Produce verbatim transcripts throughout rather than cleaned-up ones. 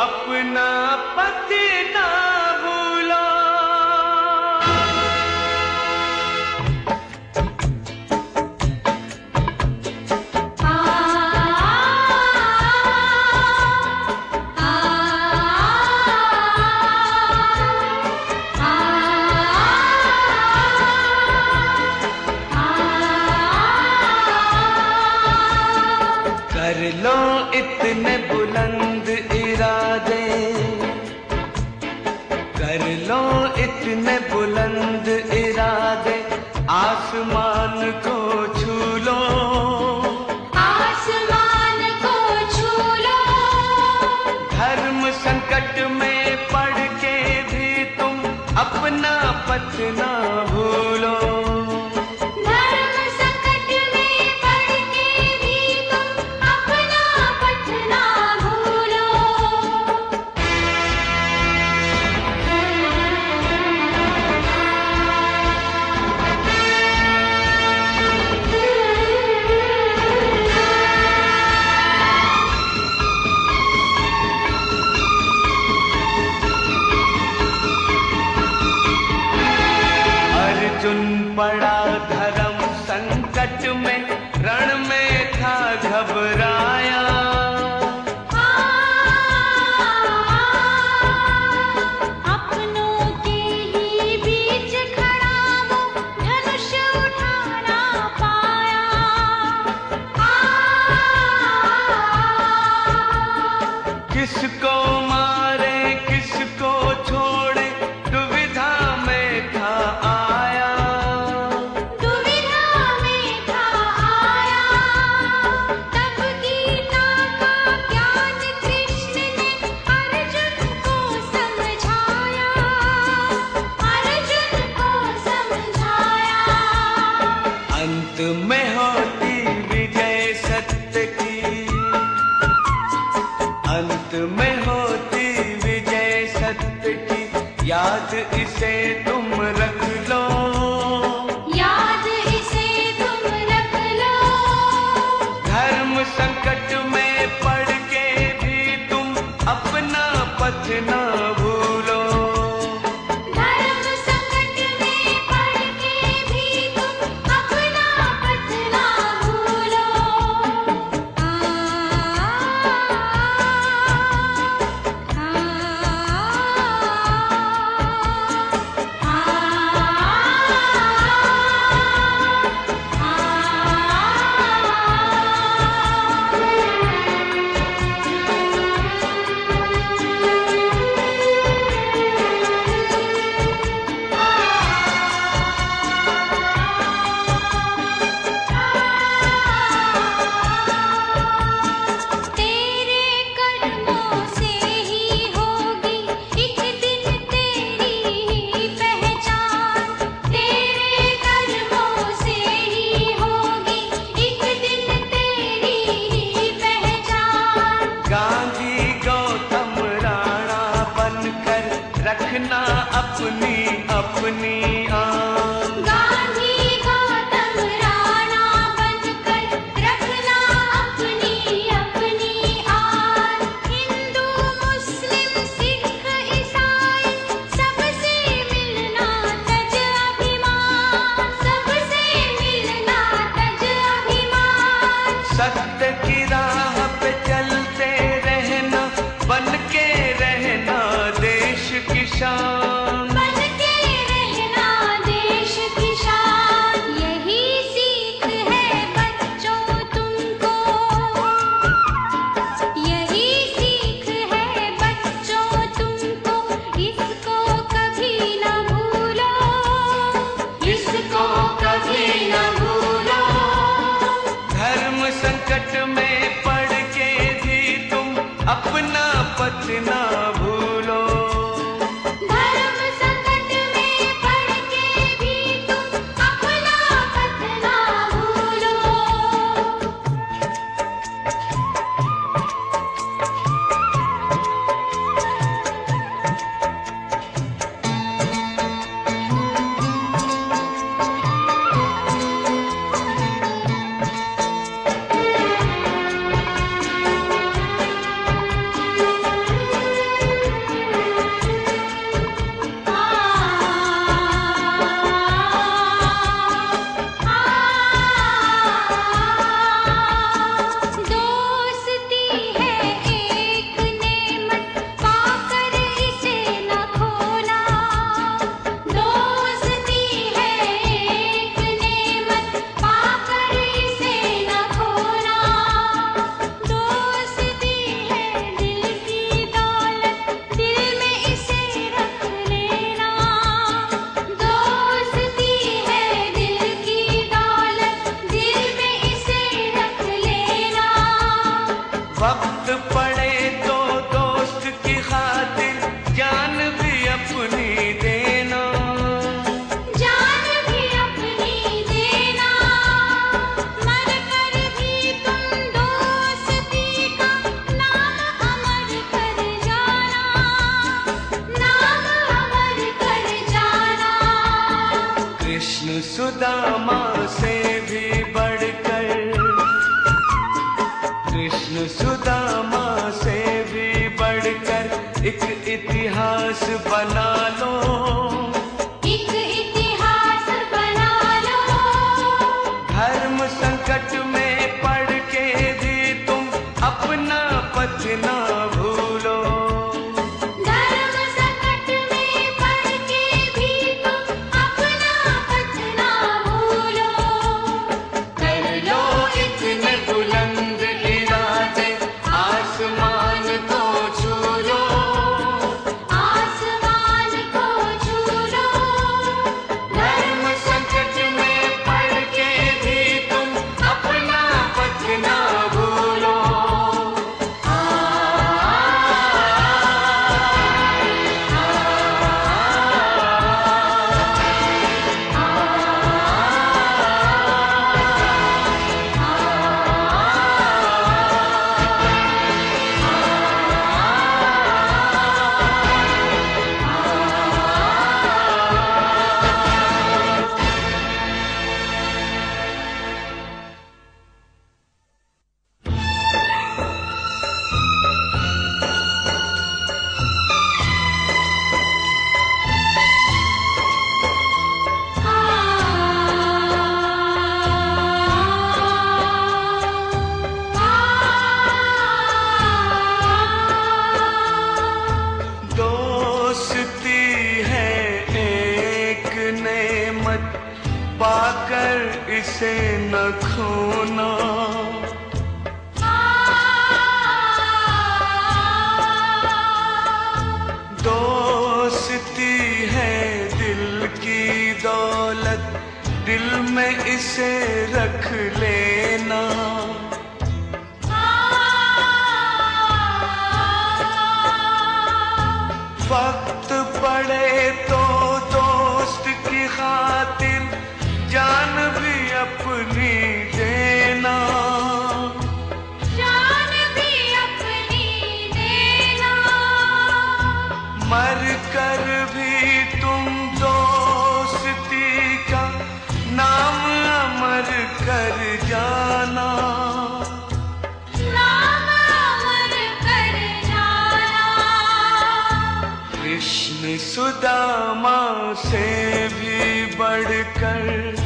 अपना पथ ना भूलो। कर लो इतने बुलंद इरादे, कर लो इतने बुलंद इरादे, आसमान को छू लो, आसमान को छू लो। धर्म संकट में पड़ के भी तुम अपना पथ ना भूलो। अर्जुन पड़ा धर्म संकट में, रण में था घबराया। अपनों के ही बीच खड़ा वो धनुष उठा ना पाया। किसको मारे किसको छोड़े, दुविधा में था आया। दुविधा में था आया। तब गीता का ज्ञान कृष्ण ने अर्जुन को समझाया, अर्जुन को समझाया। अंत में होती विजय सत्य की, अंत में होती विजय सत्य की, याद इसे तुम रख लो, याद इसे तुम रख लो। धर्म संकट में पड़ के भी तुम अपना पथ ना भूलो। धर्म संकट में पड़ के भी तुम अपना पथ ना भूलो। आ, आ, तेरे कर्मों से ही होगी एक दिन तेरी ही पहचान। तेरे कर्मों से ही होगी एक दिन तेरी ही पहचान। गांधी गौतम राणा बनकर रखना अपनी अपनी आन। गांधी गौतम राणा बनकर रखना अपनी अपनी आन। हिंदू मुस्लिम सिख ईसाई सबसे मिलना तज अभिमान, सबसे मिलना तज अभिमान। सत्य की राह पे चलते रहना, बन के रहना देश की शान। बन के रहना देश की शान। यही सीख है बच्चों तुमको, यही सीख है बच्चों तुमको। इसको कभी न भूलो, इसको कभी न भूलो। धर्म संकट में पड़ के भी तुम अपना पथ ना भूलो। धर्म संकट में पड़ के भी तुम अपना पथ ना भूलो। वक्त पड़े तो दोस्त की खातिर जान भी अपनी देना, जान भी अपनी देना। मर कर भी तुम दोस्ती का नाम अमर कर जाना, नाम अमर कर जाना। कृष्ण सुदामा से भी बढ़कर, कृष्ण सुदामा से भी बढ़कर एक इतिहास बना लो, एक इतिहास बना लो। धर्म संकट में पड़ के भी तुम अपना पथ ना भूलो, धर्म संकट में पड़ के भी तुम अपना पथ ना भूलो। कर लो इतने बुलंद इरादे, आसमान को छू लो, आसमान को छू लो। धर्म संकट में पड़ के भी तुम अपना पथ ना भूलो। आ, दोस्ती है एक नेमत, पाकर इसे न खोना, दोस्ती है दिल की दौलत, दिल में इसे रख लेना, वक्त पड़े तो दोस्त की खातिर जान भी अपनी देना, जान भी अपनी देना। मर कर भी तुम दोस्ती का नाम अमर कर जाना, नाम अमर कर जाना। कृष्ण सुदामा से भी बढ़कर,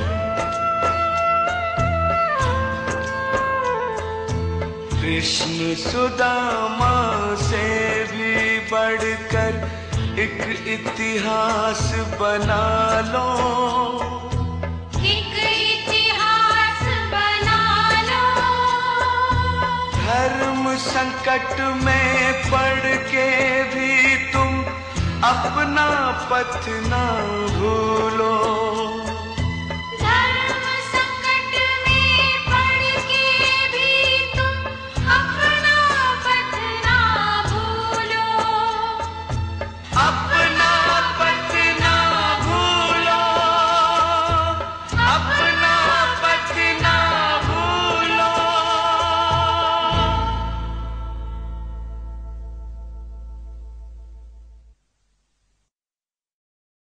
कृष्ण सुदामा से भी बढ़कर एक इतिहास बना लो, एक इतिहास बना लो। धर्म संकट में पड़ के भी तुम अपना पथ ना भूलो,